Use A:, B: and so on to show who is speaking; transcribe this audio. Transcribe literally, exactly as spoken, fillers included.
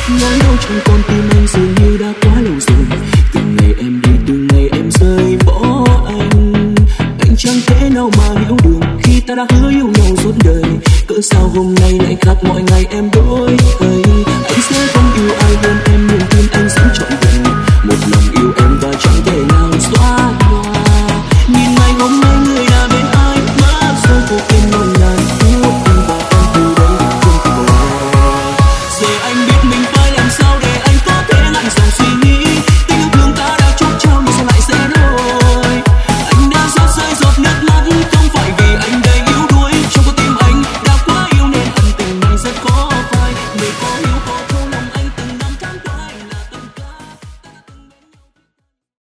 A: Nỗi đau trong con tim anh dường như đã quá lâu rồi. Từng ngày em đi, từng ngày em rời bỏ anh. Anh chẳng thể nào mà hiểu được khi ta đã hứa yêu nhau suốt đời. Cỡ sao hôm nay lại khác mọi ngày em đổi thay. Anh sẽ không yêu ai hơn em, niềm tin anh sẽ trọn vẹn. Một lòng yêu